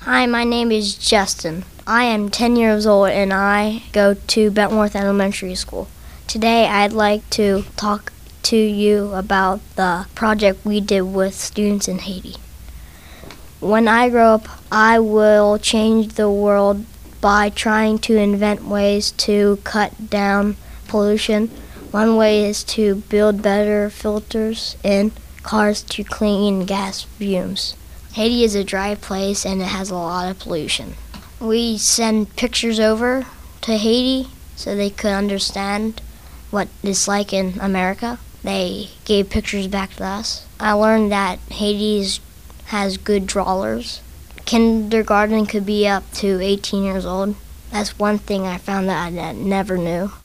Hi, my name is Justin. I am 10 years old and I go to Bentworth Elementary School. Today I'd like to talk to you about the project we did with students in Haiti. When I grow up, I will change the world by trying to invent ways to cut down pollution. One way is to build better filters in cars to clean gas fumes. Haiti is a dry place and it has a lot of pollution. We send pictures over to Haiti so they could understand what it's like in America. They gave pictures back to us. I learned that Haiti has good drawers. Kindergarten could be up to 18 years old. That's one thing I found that I never knew.